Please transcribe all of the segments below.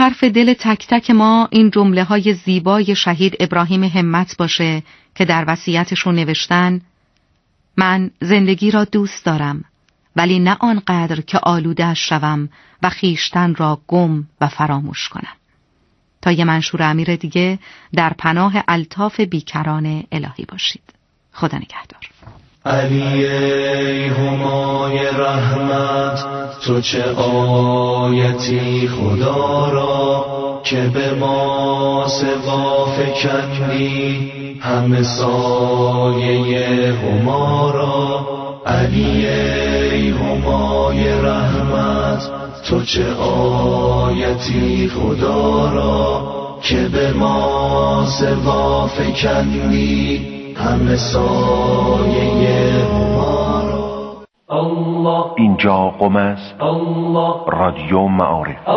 حرف دل تک تک ما این جمله های زیبای شهید ابراهیم همت باشه که در وصیتشون نوشتن: من زندگی را دوست دارم، ولی نه آنقدر که آلوده‌اش شوم و خیشتن را گم و فراموش کنم. تا یه منشور امیر دیگه، در پناه الطاف بیکران الهی باشید. خدا نگهدار. علی ای همای رحمت، تو چه آیتی خدا را که به ما سوا فکندی همه سایه هما را. علی ای همای رحمت، تو چه آیتی خدا را که به ما سوا فکندی همه سایه هما را. اینجا قم است، رادیو معارف.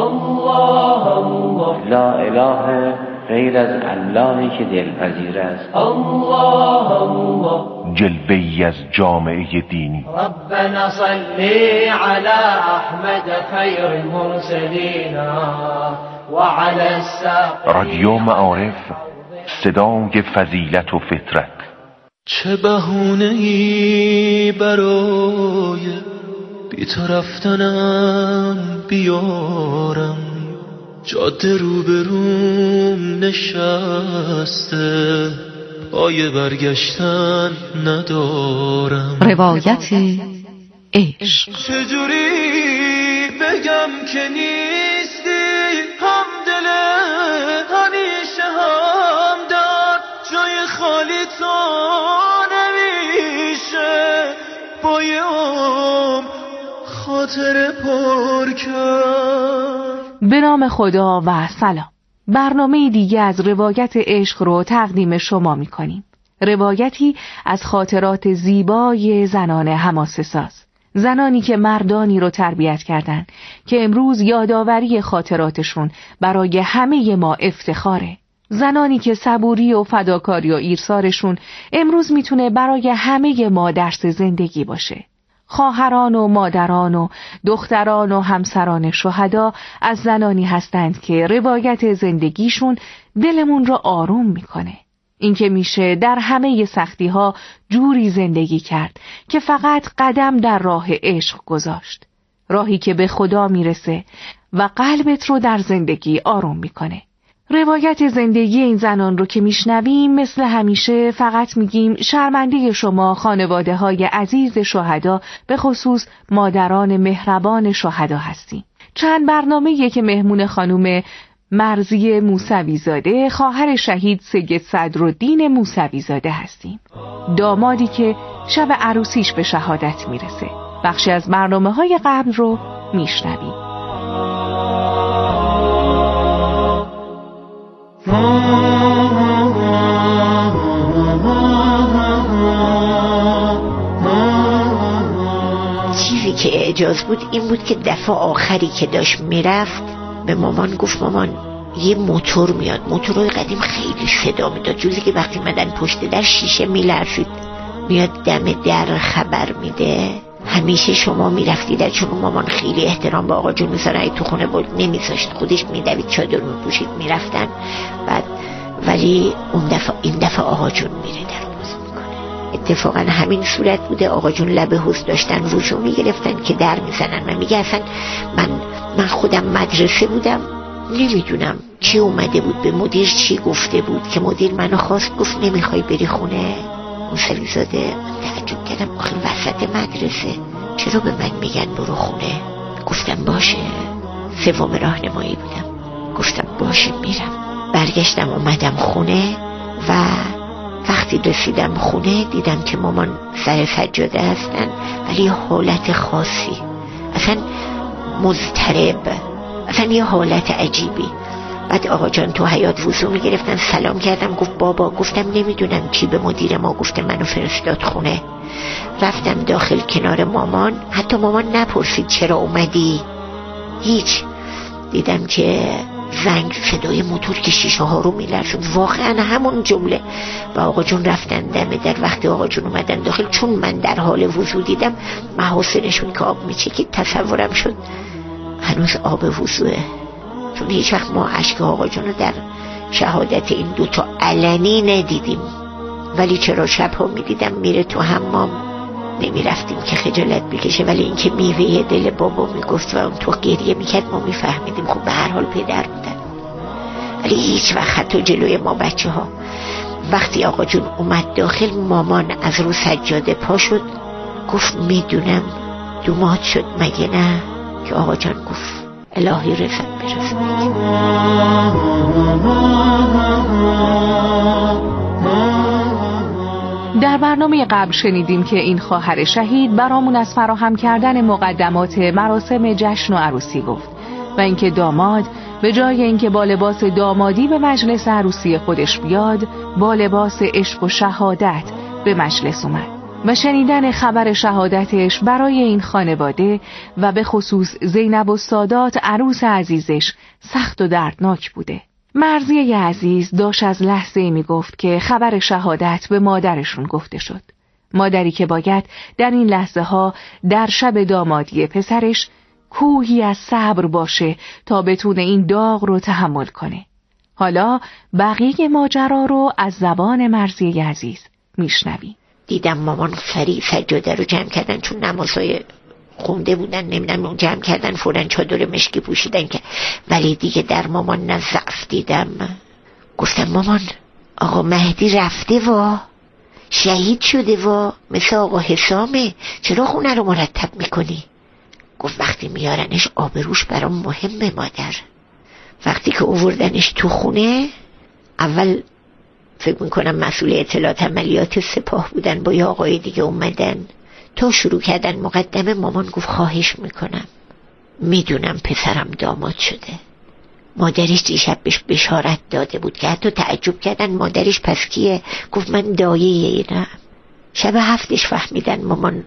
لا اله غیر از اللهی که دلپذیر است. جلوه‌ای از جامعه دینی. ربنا صلی علی احمد خیر المرسلین و علی الساق. رادیو معارف، صدای فضیلت و فطرت. چه بهونه‌ای برای بی تو رفتنم بیارم، جاده روبروم نشسته، پای برگشتن ندارم. روایت عشق. چجوری بگم که نیستی همدل همیشه همدرد، جای خالی تو نمیشه بایم خاطر پر کرد. به نام خدا و سلام. برنامه دیگه از روایت عشق رو تقدیم شما می‌کنیم. روایتی از خاطرات زیبای زنان حماسه ساز، زنانی که مردانی رو تربیت کردن که امروز یادآوری خاطراتشون برای همه ما افتخاره. زنانی که صبوری و فداکاری و ایثارشون امروز میتونه برای همه ما درس زندگی باشه. خواهران و مادران و دختران و همسران شهدا از زنانی هستند که روایت زندگیشون دلمون رو آروم میکنه. این که میشه در همه سختی‌ها جوری زندگی کرد که فقط قدم در راه عشق گذاشت، راهی که به خدا میرسه و قلبت رو در زندگی آروم میکنه. روایت زندگی این زنان رو که میشنویم مثل همیشه فقط میگیم شرمنده شما خانواده‌های عزیز شهدا، به خصوص مادران مهربان شهدا هستیم. چند برنامه‌ای که مهمون خانم مرضیه موسوی‌زاده، خواهر شهید سید صدرالدین موسوی‌زاده هستیم، دامادی که شب عروسیش به شهادت میرسه. بخشی از برنامه‌های قبل رو میشنویم. چیزی که اعجاز بود این بود که دفعه آخری که داشت میرفت به مامان گفت مامان یه موتور میاد. موتورهای قدیم خیلی صدا میداد، جوزی که وقتی مدن پشت در شیشه میلرزید. میاد دم در خبر میده همیشه شما میرفتی در، چون مامان خیلی احترام به آقا جون میذاره، اگه تو خونه بود نمیذاشت، خودش میدوید چادر میپوشید میرفتن. بعد ولی این دفعه آقا جون میره در باز میکنه. اتفاقا همین صورت بوده. آقا جون لب حوض داشتن روشو میگرفتن که در میزنن. من میگه اصلا من خودم مدرسه بودم، نمیدونم چی اومده بود به مدیر، چی گفته بود که مدیر منو خواست گفت نمیخوای بری خونه موسوی‌زاده. تعجب کردم آخه وسط مدرسه چرا به من میگن برو خونه؟ گفتم باشه. سوم راهنمایی بودم. گفتم باشه میرم. برگشتم اومدم خونه و وقتی رسیدم خونه دیدم که مامان سر سجاده هستن، ولی حالت خاصی، اصلا مضطرب، اصلا یه حالت عجیبی. بعد آقا جان تو حیاط وضو میگرفتن، سلام کردم. گفت بابا. گفتم نمیدونم کی به مدیر ما گفته منو فرستاد خونه. رفتم داخل کنار مامان، حتی مامان نپرسید چرا اومدی، هیچ. دیدم که زنگ، صدای موتور که شیشه ها رو میلرزون، واقعا همون جمله. و آقا جون رفتن دم در. وقتی آقا جون اومدن داخل، چون من در حال وضو دیدم محاسنشون که آب میچکید، تصورم شد هنوز آب وضوه. چون هیچ وقت ما اشک آقا جون رو در شهادت این دوتا علنی ندیدیم، ولی چرا شبها میدیدم میره تو حمام، نمیرفتیم که خجالت بکشه، ولی اینکه میوه دل بابا میگفت و اون تو گریه میکرد ما میفهمیدیم خب به هر حال پدر بودن. ولی هیچ وقت حتی جلوی ما بچه ها وقتی آقا جون اومد داخل، مامان از رو سجاده پا شد گفت میدونم دوماد شد مگه نه؟ که آقا جان گفت الهی رفت برسید. در برنامه قبل شنیدیم که این خواهر شهید برامون از فراهم کردن مقدمات مراسم جشن و عروسی گفت و اینکه داماد به جای اینکه با لباس دامادی به مجلس عروسی خودش بیاد، با لباس عشق و شهادت به مجلس اومد و شنیدن خبر شهادتش برای این خانواده و به خصوص زینب و سادات عروس عزیزش سخت و دردناک بوده. مرضیه عزیز داشت از لحظه‌ای میگفت که خبر شهادت به مادرشون گفته شد. مادری که باید در این لحظه ها در شب دامادی پسرش کوهی از صبر باشه تا بتونه این داغ رو تحمل کنه. حالا بقیه ماجرا رو از زبان مرضیه عزیز میشنویم. دیدم مامان فری سجاده رو جمع کردن، چون نمازهای خونده بودن، نمیدونم جمع کردن فوراً چادر مشکی پوشیدن که، ولی دیگه در مامان نه ضعف دیدم. گفتم مامان آقا مهدی رفته وا، شهید شده وا، مثل آقا حسامه، چرا خونه رو مرتب میکنی؟ گفت وقتی میارنش آبروش برام مهمه مادر. وقتی که آوردنش تو خونه، اول فکر میکنم مسئول اطلاعات عملیات سپاه بودن با یه آقای دیگه اومدن، تا شروع کردن مقدمه مامان گفت خواهش میکنم میدونم پسرم داماد شده. مادرش دیشب بهش بشارت داده بود که حتی تعجب کردن مادرش پس کیه؟ گفت من دایه اینم. شب هفتش فهمیدن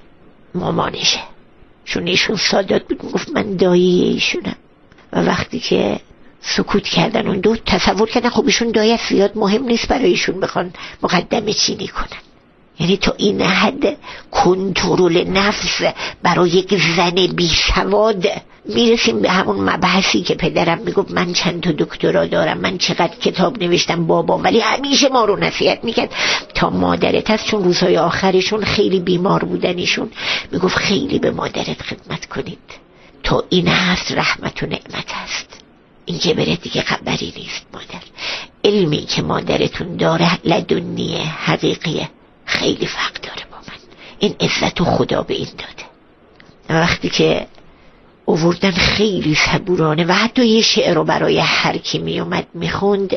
مامانشه، چون ایشون سادات بود، گفت من دایه ایشونم. و وقتی که سکوت کردن اون دو تصور کردن خب ایشون دایه زیاد مهم نیست برایشون بخوان مقدمه چینی کنن. یعنی تا این حد کنترل نفس برای یک زن بی سواد. میرسیم به همون مبحثی که پدرم میگفت من چند تا دکترا دارم، من چقدر کتاب نوشتم بابا، ولی همیشه ما رو نصیحت میکرد تا مادرت هست، چون روزهای آخرشون خیلی بیمار بودنشون، میگفت خیلی به مادرت خدمت کنید، تا این هست رحمت و نعمت هست، این که بره دیگه خبری نیست. مادر علمی که مادرتون داره لدنیه، حقیقیه، خیلی فرق داره با من، این عزت و خدا به این داده. وقتی که آوردن خیلی صبورانه و حتی یه شعر رو برای هر کی می اومد میخوند،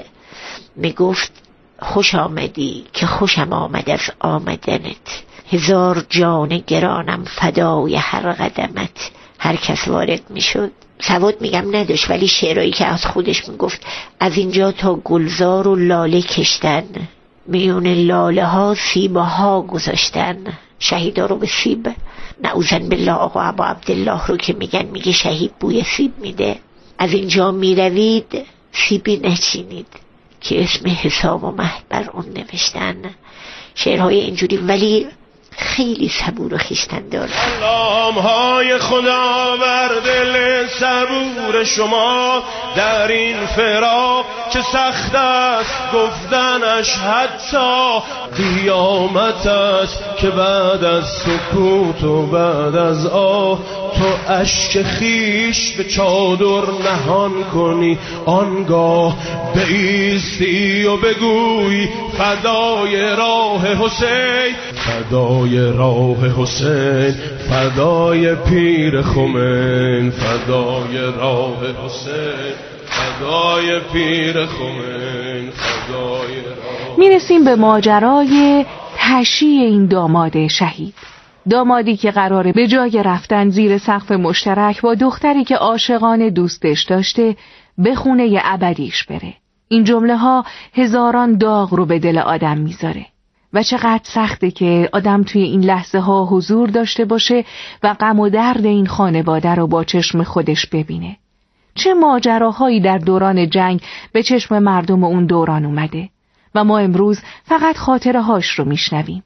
میگفت خوش آمدی که خوشم آمد از آمدنت، هزار جان گرانم فدای هر قدمت. هر کس وارد میشد سواد میگم نداشت، ولی شعرهایی که از خودش میگفت از اینجا تا گلزار و لاله کشتن، میون لاله ها سیب ها گذاشتن. شهیدا رو به سیب نعوذن بالله، آقا ابا عبدالله رو که میگه شهید بوی سیب میده. از اینجا میروید سیبی نچینید که اسم حساب و مهد بر اون نوشتن. شعرهای اینجوری، ولی خیلی صبور و خویشتن دار. سلام های خدا بر دل صبور شما در این فراق که سخت است گفتنش، حتی قیامت است که بعد از سکوت و بعد از آه تو اشک خیش به چادر نهان کنی، آنگاه بایستی و بگوی فدای راه حسین، فدای راه حسین، فدای پیر خمین، فدای راه حسین، فدای پیر خمین، فدای راه. میرسیم به ماجرای تشییع این داماد شهید. دامادی که قراره به جای رفتن زیر سقف مشترک با دختری که عاشقانه دوستش داشته به خونه ابدیش بره. این جمله ها هزاران داغ رو به دل آدم میذاره و چقدر سخته که آدم توی این لحظه ها حضور داشته باشه و غم و درد این خانواده رو با چشم خودش ببینه. چه ماجراهایی در دوران جنگ به چشم مردم اون دوران اومده و ما امروز فقط خاطره هاش رو میشنویم.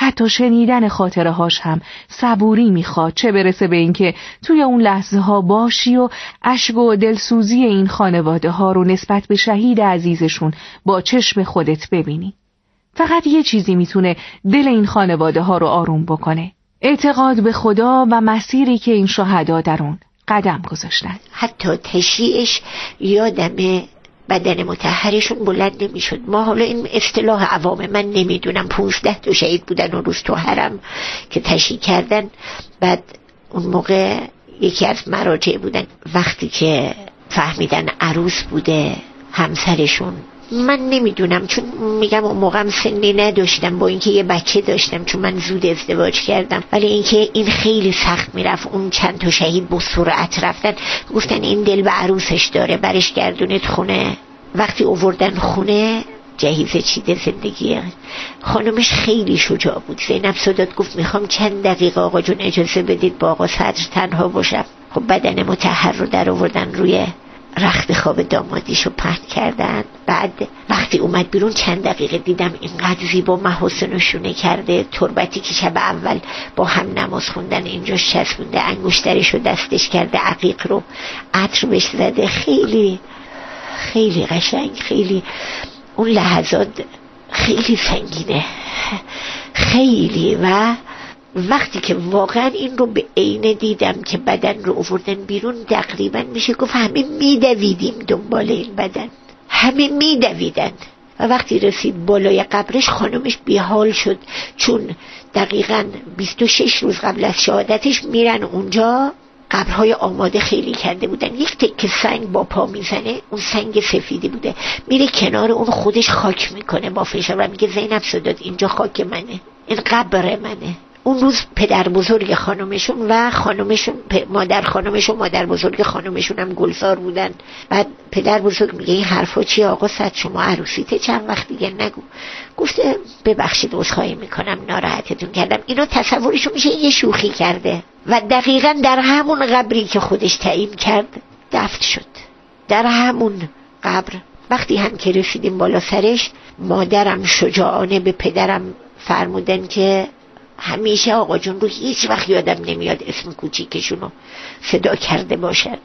حتی شنیدن خاطره هاش هم صبوری میخواد، چه برسه به اینکه توی اون لحظه ها باشی و اشک و دلسوزی این خانواده ها رو نسبت به شهید عزیزشون با چشم خودت ببینی. فقط یه چیزی میتونه دل این خانواده ها رو آروم بکنه: اعتقاد به خدا و مسیری که این شهدا در اون قدم گذاشتن. حتی تشییعش یادمه بدن مطهرشون بلند نمیشد. ما حالا این اصطلاح عوام، من نمیدونم، 15 تا شهید بودن اون روز تو حرم که تشییع کردن. بعد اون موقع یکی از مراجع بودن، وقتی که فهمیدن عروس بوده همسرشون، من نمیدونم، چون میگم اون موقع هم سنی نداشتم، با اینکه یه بچه داشتم چون من زود ازدواج کردم، ولی اینکه این خیلی سخت میرفت. اون چند تا شهید با سرعت رفتن، گفتن این دل به عروسش داره، برش گردونید خونه. وقتی آوردن خونه جهیزه چیده زندگی خانمش خیلی شجاع بود. زینب سادات گفت میخوام چند دقیقه آقا جون اجازه بدید با آقا صدر تنها باشم. خب بدن مطهر رو در آوردن روی رخت خواب دامادیشو پهن کردن. بعد وقتی اومد بیرون چند دقیقه دیدم اینقدر زیبا محاسن و شونه کرده، تربتی که شب اول با هم نماز خوندن اینجاش چسبونده، انگشترشو دستش کرده، عقیق رو عطر بهش زده. خیلی خیلی قشنگ، خیلی اون لحظات خیلی سنگینه، خیلی. و وقتی که واقعا این رو به عینه دیدم که بدن رو آوردن بیرون، تقریبا میشه گفت همه میدویدیم دنبال این بدن، همه میدویدن. و وقتی رسید بالای قبرش خانمش بیحال شد، چون دقیقا 26 روز قبل از شهادتش میرن اونجا، قبرهای آماده خیلی کرده بودن، یک تکه سنگ با پا میزنه، اون سنگ سفیدی بوده، میره کنار اون خودش خاک میکنه با فشار و میگه زینب سادات اینجا خاک منه، این قبر منه. اون روز پدر بزرگ خانمشون و خانمشون، مادر خانمش و مادر بزرگ خانمشون هم گلزار بودن. بعد پدر بزرگ میگه این حرفا چیه آقا صد، شما عروسیته چند وقت دیگه نگو. گفته ببخشید عذرخواهی میکنم ناراحتتون کردم. اینا تصورشون میشه یه شوخی کرده و دقیقاً در همون قبری که خودش تعیین کرد دفن شد، در همون قبر. وقتی هم که رسیدیم بالا سرش، مادرم شجاعانه به پدرم فرمودن که همیشه آقا جون رو هیچ وقت یادم نمیاد اسم کوچیکشونو صدا کرده باشن،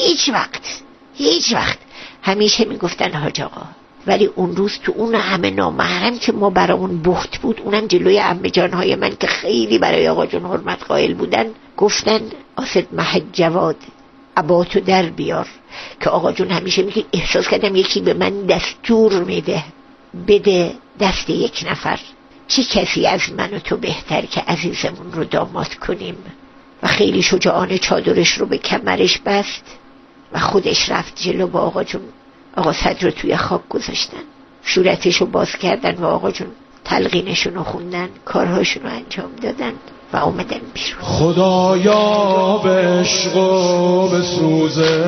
هیچ وقت همیشه میگفتن حاج آقا. ولی اون روز تو اون همه نامحرم که ما برامون بخت بود، اونم جلوی عمه جانهای من که خیلی برای آقا جون حرمت قائل بودن، گفتن آسد محج جواد عباتو در بیار. که آقا جون همیشه میگه احساس کردم یکی به من دستور میده بده دست یک نفر، چه کسی از من و تو بهتر که عزیزمون رو داماد کنیم. و خیلی شجاعانه چادرش رو به کمرش بست و خودش رفت جلو با آقا جون. آقا صدر رو توی خاک گذاشتن، صورتش رو باز کردن و آقا جون تلقینشون رو خوندن، کارهاشون رو انجام دادن و اومدن بیرون. خدایا به عشق و به سوزه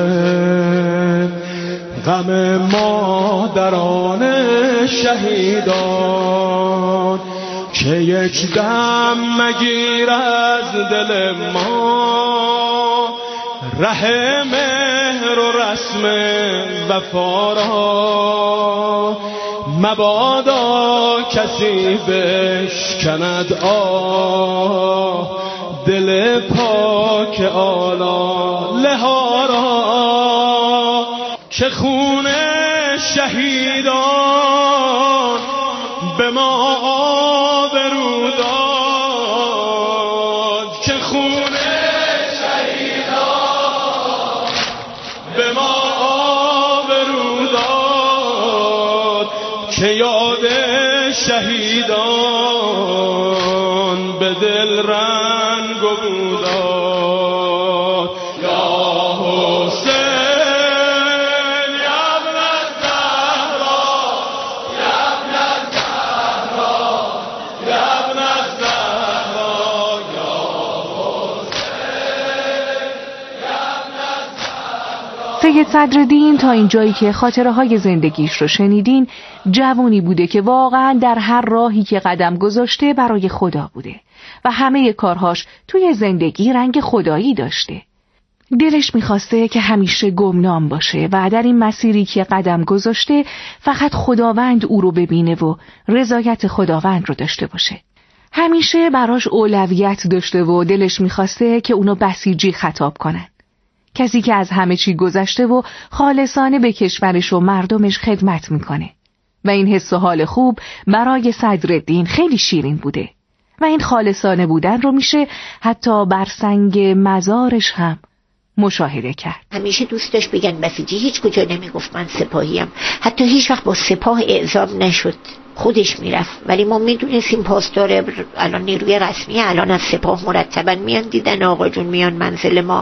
غم مادران شهیدان، که یک دم مگیر از دل ما ره مهر و رسم وفا را. مبادا کسی بشکند دل پاک آلاله ها را، که خون شهیدان به ما آبرو داد، که خون شهیدان به ما آبرو داد، که یاد شهیدان به دل رنگ و بوداد. یا حسین یا ابن الزهرا، یا ابن الزهرا، یا ابن الزهرا، یا حسین یا ابن الزهرا. سید صدرالدین تا این جایی که خاطره های زندگیش رو شنیدین، جوانی بوده که واقعا در هر راهی که قدم گذاشته برای خدا بوده و همه کارهاش توی زندگی رنگ خدایی داشته. دلش میخواسته که همیشه گمنام باشه و در این مسیری که قدم گذاشته فقط خداوند او رو ببینه و رضایت خداوند رو داشته باشه. همیشه براش اولویت داشته و دلش میخواسته که اونو بسیجی خطاب کنن. کسی که از همه چی گذشته و خالصانه به کشورش و مردمش خدمت میکنه. و این حس و حال خوب برای صدرالدین خیلی شیرین بوده. و این خالصانه بودن رو میشه حتی بر سنگ مزارش هم مشاهده کرد. همیشه دوست داشت بگن بسیجی، هیچ کجا نمیگفت من سپاهیم. حتی هیچ وقت با سپاه اعزام نشد، خودش میرفت. ولی ما میدونستیم پاسدار الان نیروی رسمی الان از سپاه مرتبا میان دیدن آقا جون، میان منزل ما.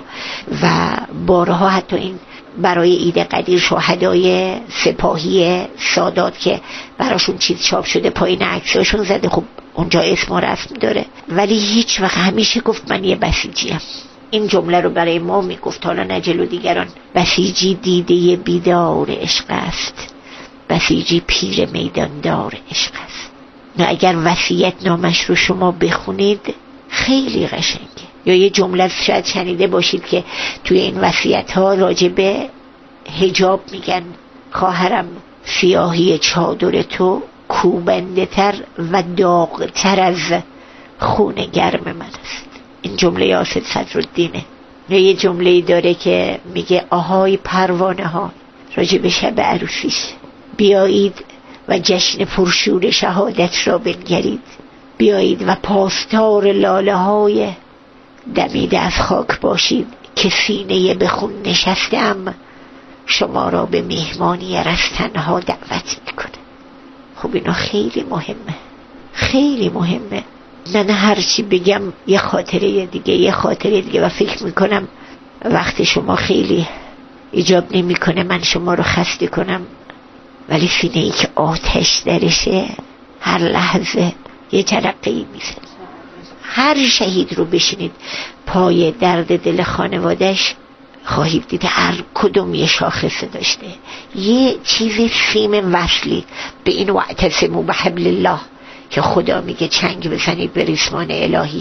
و بارها حتی این برای عید قدیر شهدای سپاهی سادات که براشون چیز چاپ شده پایین عکساشون زده، خب اونجا اسم و رسم داره. ولی هیچ وقت همیشه گفت من یه بسیجیم. این جمله رو برای ما میگفت، حالا نه جلو دیگران. بسیجی دیده بیدار عشق است، بسیجی پیر میداندار عشق است. نه اگر وصیت نامش رو شما بخونید خیلی قشنگه. یا یه جمله شاید شنیده باشید که توی این وصیت ها راجع به حجاب میگن خواهرم سیاهی چادر تو کوبنده تر و داغ تر از خون گرم من است. این جمله یاسر صدرالدینه. یا یه جمله داره که میگه آهای پروانه ها راجع به شب عروسیش، بیایید و جشن پرشور شهادت را بنگرید، بیایید و پاسدار لاله های دمیده از خاک باشید که سینه به خون نشستم شما را به مهمانی رفتنها دعوت میکنه. خب اینا خیلی مهمه، خیلی مهمه. من هرچی بگم یه خاطره دیگه و فکر میکنم وقت شما خیلی ایجاب نمیکنه من شما رو خسته کنم. ولی سینه ای که آتش درشه هر لحظه یه جرقه ای میزنه. هر شهید رو بشینید پای درد دل خانوادش خواهید دید هر کدوم یه شاخصه داشته، یه چیز سیم وصلی به این واعتصموا بحبل الله که خدا میگه چنگ بزنید به ریسمان الهی.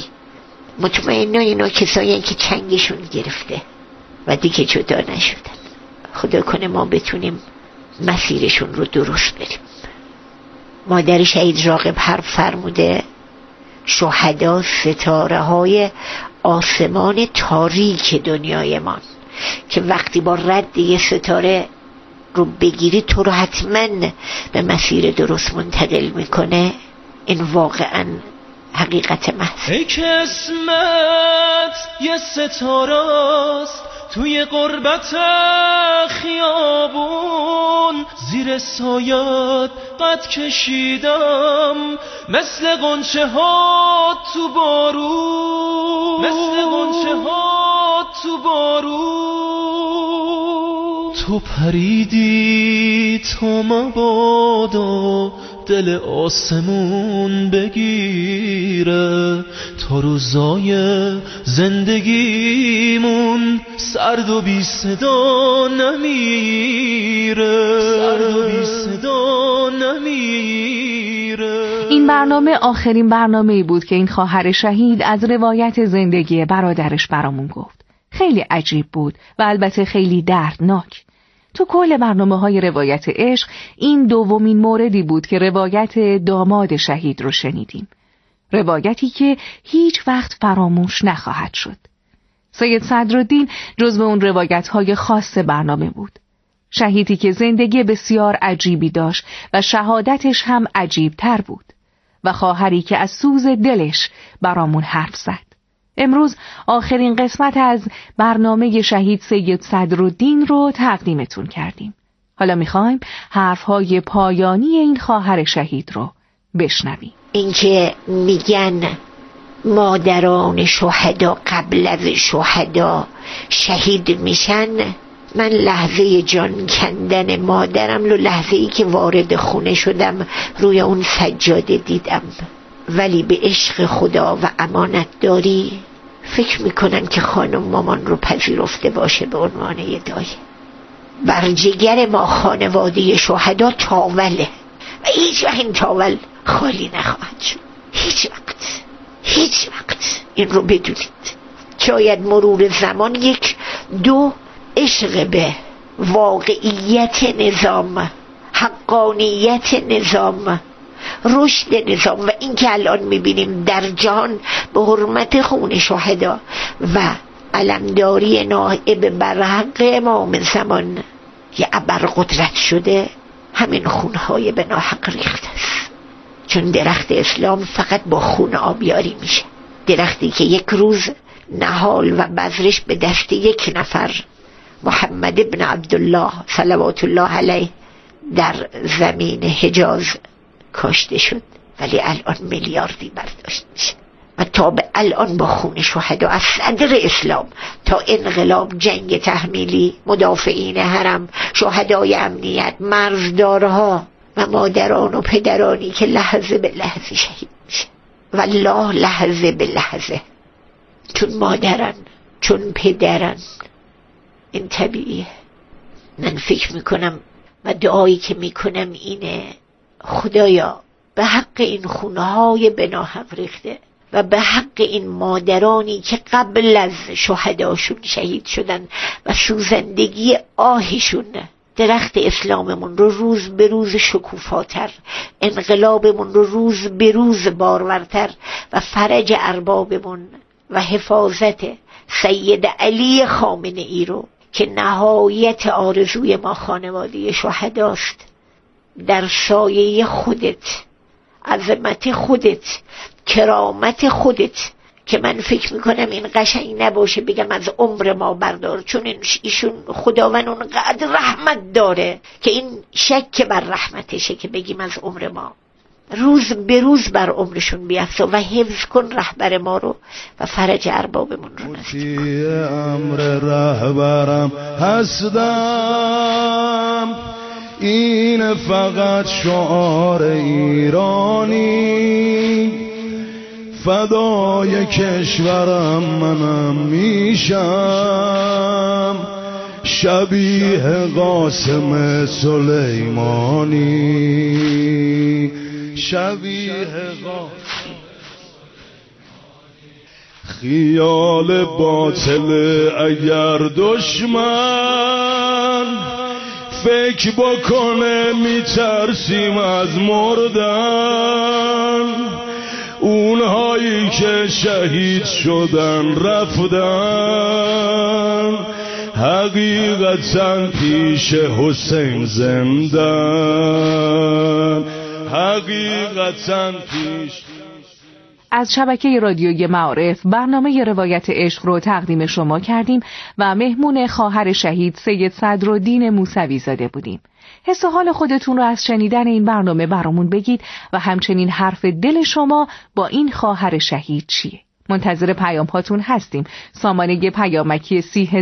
مطمئنا اینا کسایی که چنگشون گرفته و دیگه جدا نشدن. خدا کنه ما بتونیم مسیرشون رو درست بریم. مادر شهید راغب حرب فرموده شهدا ستاره های آسمان تاریک دنیای ما که وقتی با رد یه ستاره رو بگیری تو رو حتما به مسیر درست منتقل میکنه. این واقعا حقیقت محض. ای که اسمت یه ستاره‌ست توی غربت خیابون، زیر سایت قد کشیدم مثل غنچه ها تو بارون، مثل غنچه ها تو بارون. تو پریدی تا مبادا دل آسمون بگیره، تا روزای زندگیمون سرد و بی صدا نمیره، سرد و بی صدا نمیره. این برنامه آخرین برنامه‌ای بود که این خواهر شهید از روایت زندگی برادرش برامون گفت. خیلی عجیب بود و البته خیلی دردناک. تو کل برنامه‌های روایت عشق این دومین موردی بود که روایت داماد شهید رو شنیدیم. روایتی که هیچ وقت فراموش نخواهد شد. سید صدرالدین جزو اون روایت‌های خاص برنامه بود. شهیدی که زندگی بسیار عجیبی داشت و شهادتش هم عجیب تر بود و خواهری که از سوز دلش برامون حرف زد. امروز آخرین قسمت از برنامه شهید سید صدرالدین رو تقدیمتون کردیم. حالا میخوایم حرفهای پایانی این خواهر شهید رو بشنویم. اینکه میگن مادران شهدا قبل از شهدا شهید میشن، من لحظه جان کندن مادرم رو لحظه‌ای که وارد خونه شدم روی اون سجاده دیدم. ولی به عشق خدا و امانت داری فکر میکنم که خانم مامان رو پذیرفته باشه به عنوان یه دایه. بر جگر ما خانواده شهدا تاوله و هیچ وقت این تاول خالی نخواهد شد. هیچ وقت این رو بدونید. شاید مرور زمان یک دو عشق به واقعیت نظام، حقانیت نظام، رشد نظام و این که الان میبینیم در جهان به حرمت خون شهدا و علمداری نائب بر حق امام زمان یه ابرقدرت شده، همین خونهای به ناحق ریخته است. چون درخت اسلام فقط با خون آبیاری میشه، درختی که یک روز نهال و بذرش به دست یک نفر، محمد ابن عبدالله صلوات الله علیه، در زمین حجاز کاشته شد، ولی الان میلیاردی برداشت میشه و تا به الان با خون شهدا از صدر اسلام تا انقلاب، جنگ تحمیلی، مدافعین حرم، شهدای امنیت، مرزدارها و مادران و پدرانی که لحظه به لحظه شهید میشه. والله لحظه به لحظه، چون مادرن، چون پدرن. این طبیعیه. من فکر میکنم و دعایی که میکنم اینه: خدایا به حق این خونهای به ناحق ریخته و به حق این مادرانی که قبل از شهداشون شهید شدن و سوزندگی آهشون درخت اسلاممون رو روز به روز شکوفاتر، انقلابمون رو روز به روز بارورتر و فرج اربابمون و حفاظت سید علی خامنه‌ای رو که نهایت آرزوی ما خانواده شهداست، در سایه خودت، عظمت خودت، کرامت خودت، که من فکر میکنم این قشنگ نباشه بگم از عمر ما بردار، چون ایشون خداوند اونقدر رحمت داره که این شک بر رحمتشه که بگیم از عمر ما. روز به روز بر عمرشون بیفزا و حفظ کن رهبر ما رو و فرج اربابمون رو نصیب کن. امر رهبرم هستم، این فقط شعار ایرانی، فدای کشورم منم میشم، شبیه قاسم سلیمانی، شبیه قاسم. خیال باطل اگر دشمن فکر بکنه میترسیم از مردن، اونهایی که شهید شدن رفتن، حقیقتا پیش حسین زندن، حقیقتا پیش. از شبکه رادیوی معارف برنامه روایت عشق رو تقدیم شما کردیم و مهمون خواهر شهید سید صدرالدین موسوی زاده بودیم. حس و حال خودتون رو از شنیدن این برنامه برامون بگید و همچنین حرف دل شما با این خواهر شهید چیه؟ منتظر پیام هاتون هستیم. سامانه پیامکی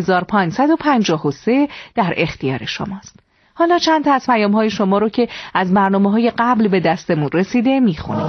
30553 در اختیار شماست. حالا چند تا از پیام های شما رو که از برنامه های قبل به دستمون رسیده میخونیم.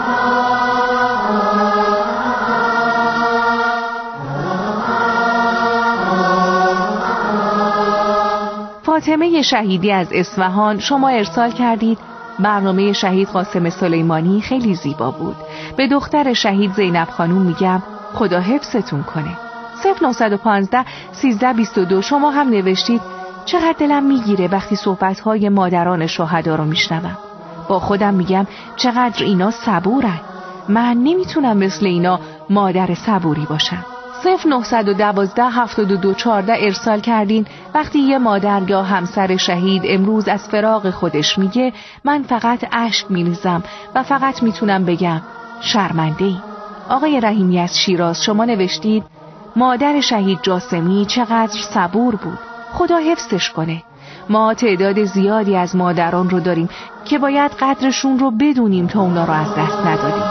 فاطمه شهیدی از اصفهان شما ارسال کردید: برنامه شهید قاسم سلیمانی خیلی زیبا بود. به دختر شهید زینب خانوم میگم خدا حفظتون کنه. 0915 1322 شما هم نوشتید: چقدر دلم میگیره وقتی صحبت‌های مادران شهدا رو میشنوم. با خودم میگم چقدر اینا صبورن. من نمیتونم مثل اینا مادر صبوری باشم. 0912 7214 ارسال کردین: وقتی یه مادر یا همسر شهید امروز از فراق خودش میگه من فقط اشک میریزم و فقط میتونم بگم شرمنده ای. آقای رحیمی از شیراز شما نوشتید: مادر شهید جاسمی چقدر صبور بود، خدا حفظش کنه. ما تعداد زیادی از مادران رو داریم که باید قدرشون رو بدونیم تا اونا رو از دست ندادیم.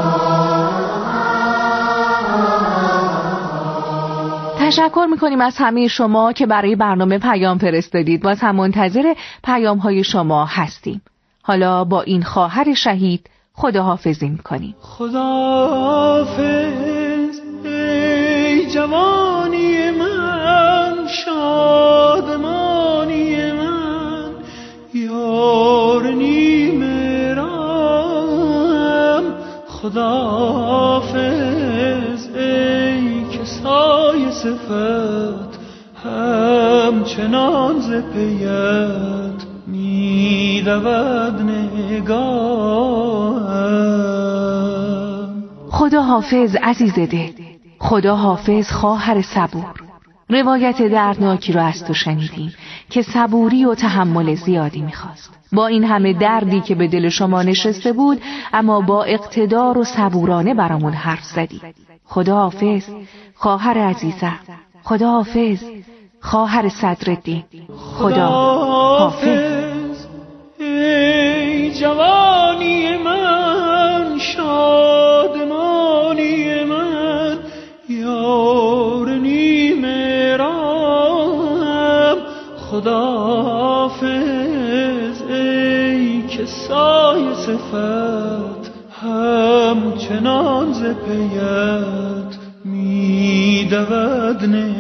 تشکر میکنیم از همه شما که برای برنامه پیام فرستادید. باز هم منتظر پیام های شما هستیم. حالا با این خواهر شهید خداحافظی میکنیم. خداحافظ ای جوانی من، شادمانی من، یار نیمه رام. خداحافظ ای کسای صفت، همچنان ز پیت می می‌دود نگاهم. خدا حافظ عزیز دل، خدا حافظ خواهر صبور. روایت دردناکی را از تو شنیدیم که صبوری و تحمل زیادی می‌خواست. با این همه دردی که به دل شما نشسته بود، اما با اقتدار و صبورانه برامون حرف زدی. خدا حافظ خواهر عزیزم، خدا حافظ خواهر صدرالدین، خدا حافظ. ای جوانی من، شادمانی من، یار نیمه رام. خدا حافظ ای که سایه صفت همچنان ز پیت می‌دود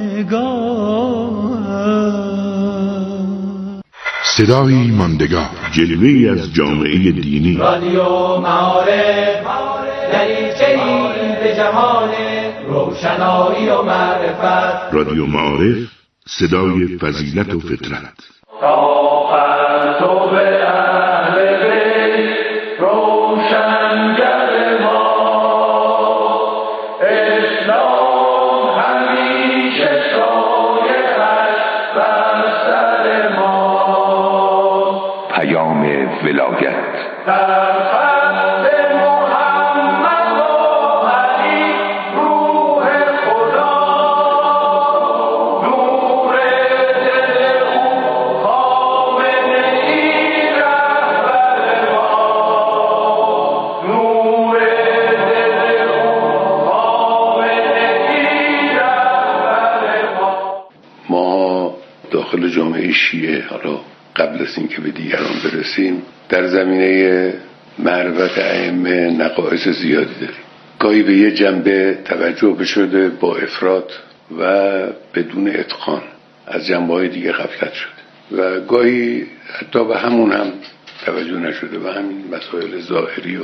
نگاهم. صدایی ماندگار، جلوه‌ای از جامعه دینی. رادیو معارف، دریچه‌ای به جهان روشنایی و معرفت. رادیو معارف، صدای فضیلت و فطرت. ولایت ما داخل جامعه شیعه، حالا قبل از این که به دیگران برسیم، در زمینه معرفت ائمه نقایص زیادی داریم. گاهی به یه جنبه توجه بشده با افراط و بدون اتقان، از جنبه‌های دیگه غفلت شده و گاهی حتی به همون هم توجه نشده و همین مسائل ظاهری و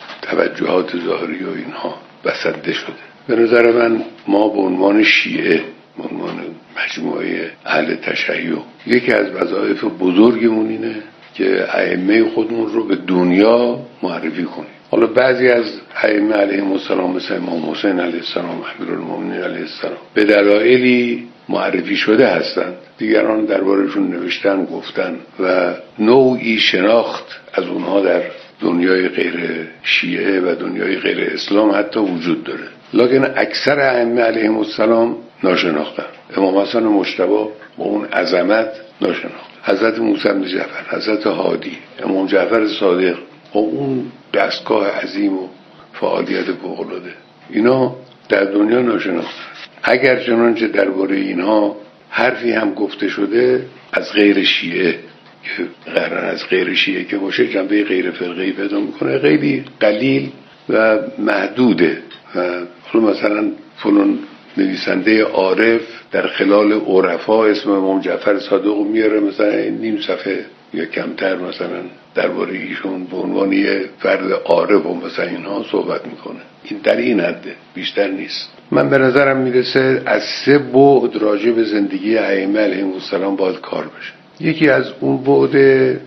توجهات ظاهری و اینها بسنده شده. به نظر من ما به عنوان شیعه، به عنوان مجموعه اهل تشیع، یکی از وظایف بزرگمون اینه که ائمه خودمون رو به دنیا معرفی کنیم. حالا بعضی از ائمه علیهم السلام مثل امام حسین علیه السلام، امیرالمومنین علیه السلام، به دلایلی معرفی شده هستند. دیگران دربارشون نوشتن، گفتن و نوعی شناخت از اونها در دنیای غیر شیعه و دنیای غیر اسلام حتی وجود داره. لکن اکثر ائمه علیهم السلام ناشناختن. امام حسن مجتبی با اون عظمت ناشناخت، حضرت موسی بن جعفر، حضرت هادی، امام جعفر صادق با اون دستگاه عظیم و فعالیت فوق‌العاده، اینا در دنیا ناشناختن. اگر چنانچه درباره اینها حرفی هم گفته شده از غیر شیعه که قرار از غیر شیعه که باشه جنبه غیر فرقه‌ای پیدا میکنه، خیلی قلیل و محدوده. و حالا مثلا فلان نویسنده عارف در خلال عرفا اسم امام جعفر صادق میاره، مثلا نیم صفحه یا کمتر مثلا درباره ایشون به عنوان یه فرد عارف و مثلا اینها صحبت میکنه. این در این حده، بیشتر نیست. من به نظرم میرسه از سه بعد راجع به زندگی ائمه علیهم السلام باید کار بشه. یکی از اون بعد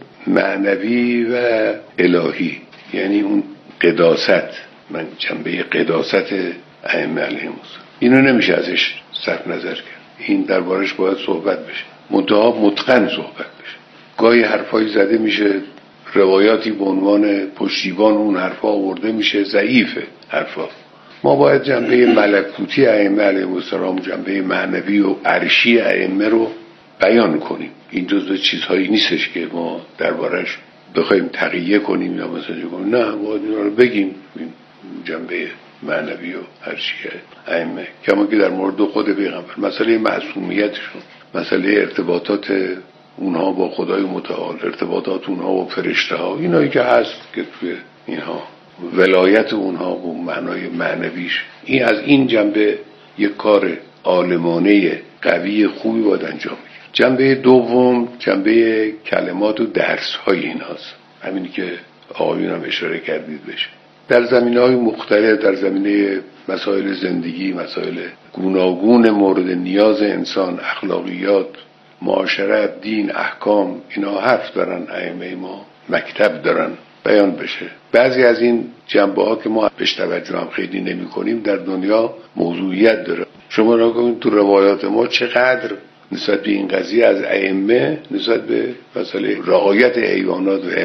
معنوی و الهی، یعنی اون قداست، من جنبه قداست ائمه علیهم السلام، اینو نمیشه ازش صرف نظر کرد. این دربارش باید صحبت بشه، منتها متقن صحبت بشه. گاهی حرفایی زده میشه، روایاتی به عنوان پشتیبان اون حرفا آورده میشه، ضعیفه حرفا. ما باید جنبه ملکوتی ائمه علیهم السلام، جنبه معنوی و عرشی ائمه رو بیان کنیم. این جزو چیزهایی نیستش که ما دربارش بخوایم تقیه کنیم یا مثلا کنیم، نه، باید اینا رو بگیم. این جنبه معنوی و عرشی ائمه، کما که در مورد خود پیغمبر، مسئله معصومیتشون، مسئله ارتباطات اونها با خدای متعال، ارتباطات اونها با فرشته ها، اینایی که هست که توی اینها ولایت اونها و معنای معنویش، این از این جنبه یک کار عالمانه قوی خوبی باید انجام بشه. جنبه دوم جنبه کلمات و درس های این هست، همینی که آقایون هم اشاره کردید بشه. در زمینه‌های مختلف، در زمینه مسائل زندگی، مسائل گوناگون مورد نیاز انسان، اخلاقیات، معاشرت، دین، احکام، اینا حرف دارن، ائمه ما مکتب دارن بیان بشه. بعضی از این جنبه ها که ما بهش توجه هم خیلی نمی کنیم در دنیا موضوعیت داره. شما را کنید تو روایات ما چقدر نسبت به این قضیه از ائمه نسبت به مثلا رعایت حیوانات و